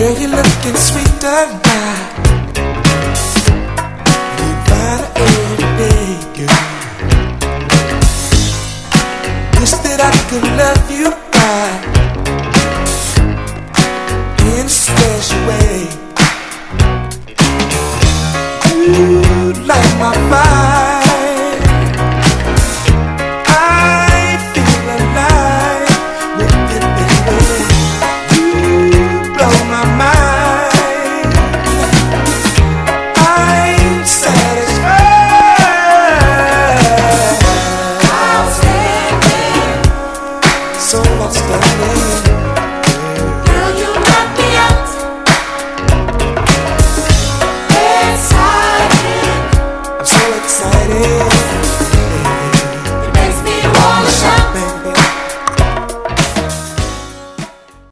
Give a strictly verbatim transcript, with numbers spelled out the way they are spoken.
Girl, you're looking sweet tonight. You find it every day, girl. Wish that I could love you right in a special way. You light my fire. So outstanding.